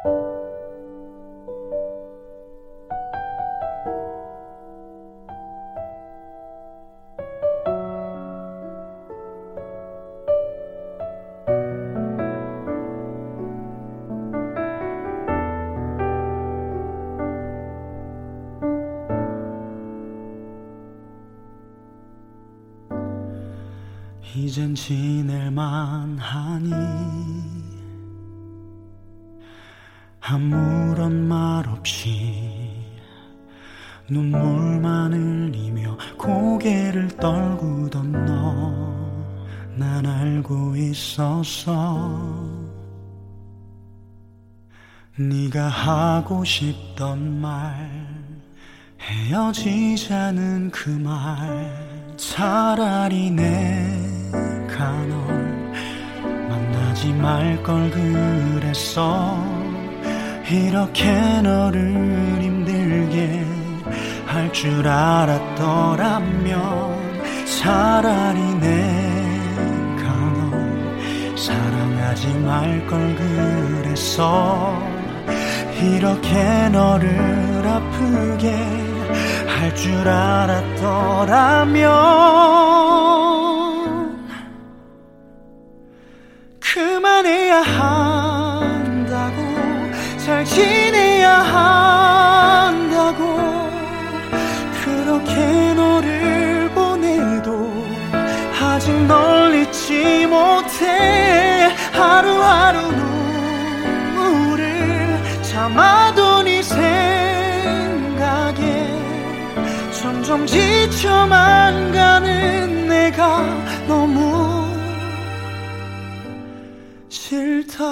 이젠 지낼만 하니 아무런 말 없이 눈물만 흘리며 고개를 떨구던 너 난 알고 있었어. 네가 하고 싶던 말 헤어지자는 그 말 차라리 내가 널 만나지 말 걸 그랬어. 이렇게 너를 힘들게 할 줄 알았더라면 차라리 내가 널 사랑하지 말 걸 그랬어. 이렇게 너를 아프게 할 줄 알았더라면 그만해야 한다고, 잘 지내야 한다고. 그렇게 너를 보내도 아직 널 잊지 못해. 하루하루 눈물을 참아도 네 생각에 점점 지쳐만 가는 내가 너무 싫다.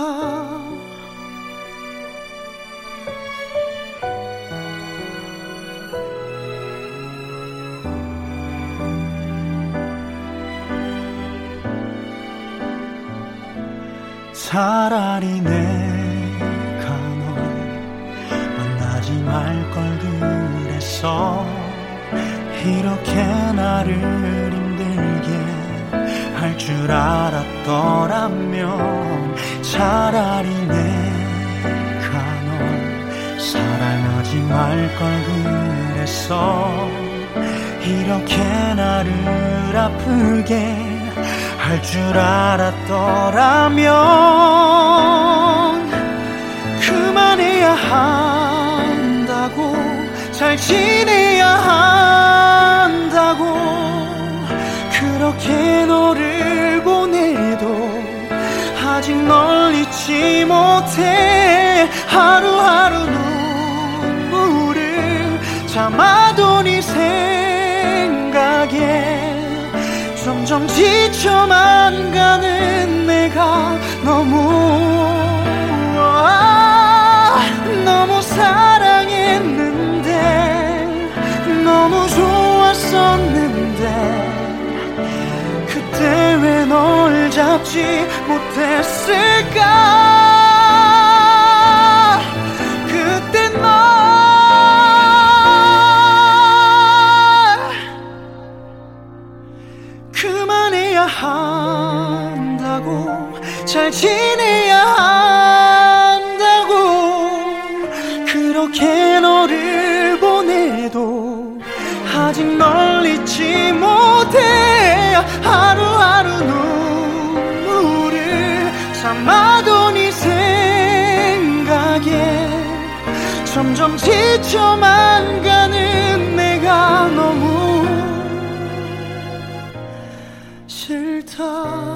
차라리 내가 널 만나지 말 걸 그랬어. 이렇게 나를 힘들게 할 줄 알았더라면 차라리 내가 널 사랑하지 말 걸 그랬어. 이렇게 나를 아프게 할 줄 알았더라면 그만해야 한다고, 잘 지내야 한다고. 그렇게 너를 보내도 아직 널 잊지 못해. 하루하루 눈물을 참아도 네 생각에 점점 지쳐만 가는 내가 너무 사랑했는데, 너무 좋았었는데 그때 왜 널 잡지 못했을까. 그때 널 그만해야 한다고, 잘 지내야 한다고. 그렇게 너를 보내도 아직 널 잊지 못해. 하루하루 눈물을 참아도 네 생각에 점점 지쳐만 가는 내가 너무 싫다.